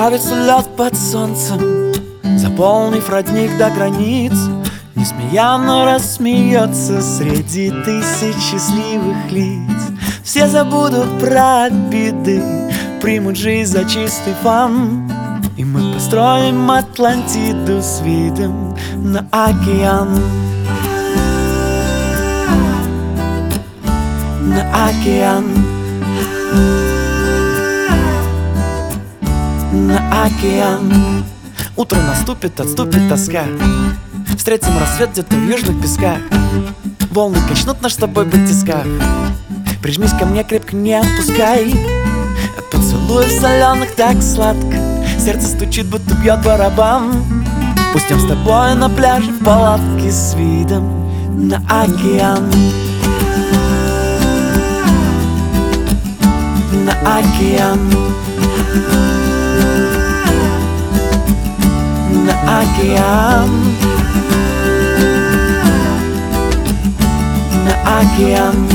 Плавится лед под солнцем, заполнив родник до границ. Несмеянно рассмеется среди тысяч счастливых лиц. Все забудут про беды, примут жизнь за чистый фан. И мы построим Атлантиду с видом на океан. На океан. На океан. Утро наступит, отступит тоска. Встретим рассвет где-то в южных песках. Волны качнут наш с тобой батисках. Прижмись ко мне, крепко не отпускай. От поцелуев соленых так сладко. Сердце стучит, будто бьет барабан. Пустим с тобой на пляже в палатке с видом на океан. На океан. На океан. На океан.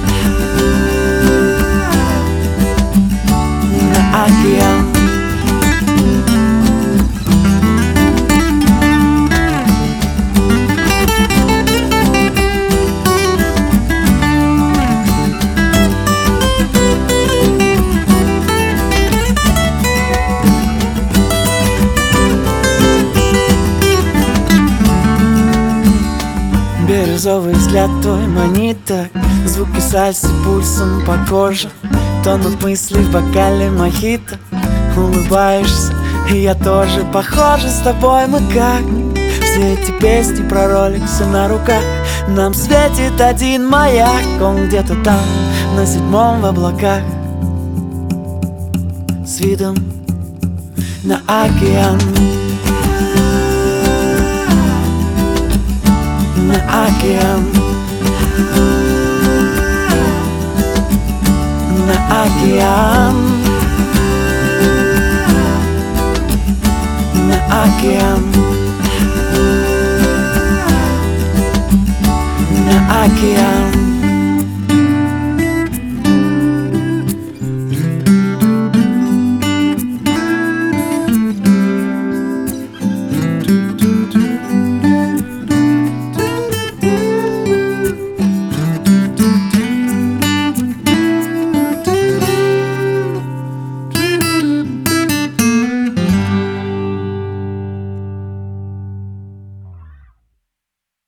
На океан. Бирюзовый взгляд твой манит так. Звуки сальсы пульсом по коже. Тонут мысли в бокале мохито. Улыбаешься, и я тоже. Похожи с тобой мы как. Все эти песни про роликсы на руках. Нам светит один маяк. Он где-то там, на 7-м в облаках. С видом на океан. На океан. На океан. На океан.